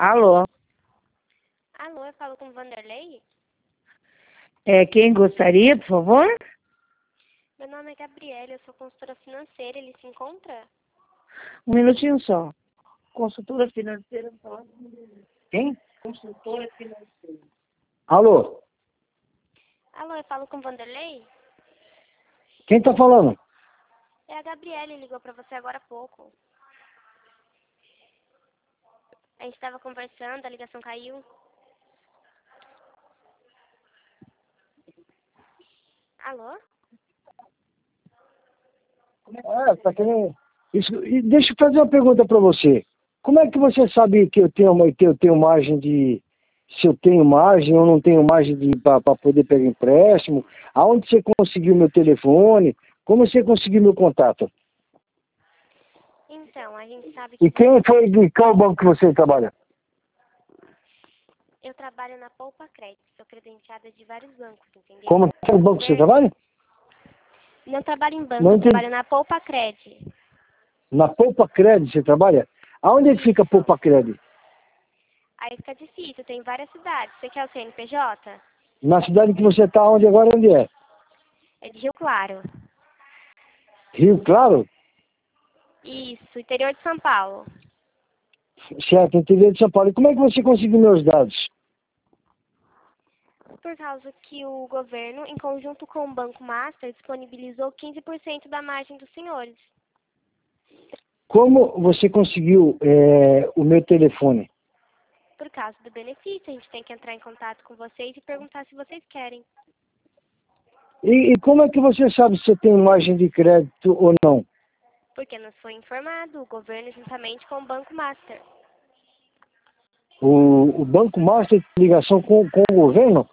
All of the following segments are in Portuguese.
Alô? Alô, eu falo com o Vanderlei? Quem gostaria, por favor? Meu nome é Gabriela, eu sou consultora financeira, ele se encontra? Um minutinho só. Consultora financeira. Quem? Consultora financeira. Alô? Alô, eu falo com o Vanderlei? Quem tá falando? É a Gabriela, ele ligou pra você agora há pouco. A gente tava conversando, a ligação caiu. Alô? Tá querendo... E deixa eu fazer uma pergunta para você. Como é que você sabe que eu tenho margem de... Se eu tenho margem ou não tenho margem para poder pegar empréstimo? Aonde você conseguiu meu telefone? Como você conseguiu meu contato? Então, a gente sabe que E quem foi de qual banco que você trabalha? eu trabalho na Poupa Crédito, sou credenciada de vários bancos, entendeu? Como que é o banco que você trabalha? Não trabalho em banco, Não eu entendi. trabalho na Poupa Crédito. Na Poupa Crédito você trabalha? Aonde é que fica a Isso. Poupa Crédito? Aí fica difícil, tem várias cidades. Você quer o CNPJ? Na cidade que você está, onde agora, onde é? É de Rio Claro. Rio Claro? Isso, interior de São Paulo. Certo, interior de São Paulo. E como é que você conseguiu meus dados? Por causa que o governo, em conjunto com o Banco Master, disponibilizou 15% da margem dos senhores. Como você conseguiu o meu telefone? Por causa do benefício, a gente tem que entrar em contato com vocês e perguntar se vocês querem. E como é que você sabe se eu tenho margem de crédito ou não? Porque nos foi informado o governo juntamente com o Banco Master. O Banco Master tem ligação com o governo?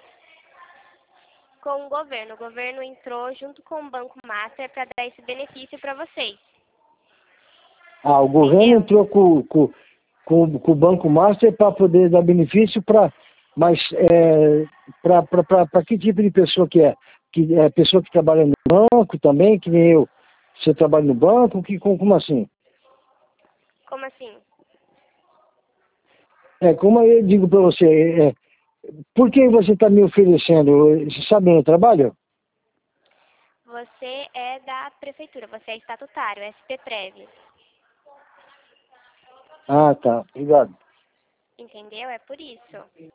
Com o governo entrou junto com o Banco Master para dar esse benefício para vocês. Ah, o governo Entendeu? entrou com o Banco Master para poder dar benefício para... Mas para que tipo de pessoa que é? Que é pessoa que trabalha no banco também, que nem eu. Você trabalha no banco? Como assim? Como assim? Como eu digo para você, por que você está me oferecendo? Você sabe onde eu trabalho? Você é da prefeitura, você é estatutário, SP-Prev. Ah, tá. Obrigado. Entendeu? É por isso.